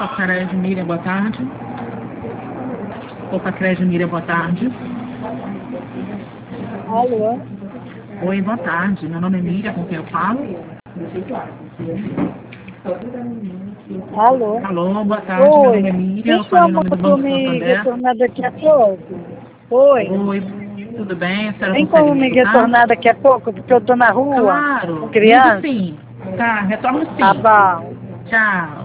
Pacaraia Miriam, boa tarde. Pacaraia Miriam, boa tarde. Alô? Oi, boa tarde. Meu nome é Miriam, com quem eu falo? Alô? Alô, boa tarde. Meu Oi. nome é Miriam, eu Me falo em chamou nome do para Banco me Santander. retornar daqui a pouco? Oi. Oi, tudo bem? A senhora Tem consegue como me me escutar? retornar daqui a pouco? Porque eu estou na rua com Claro, ligo criança. sim. Tá, retorno Tá sim. bom. Tchau.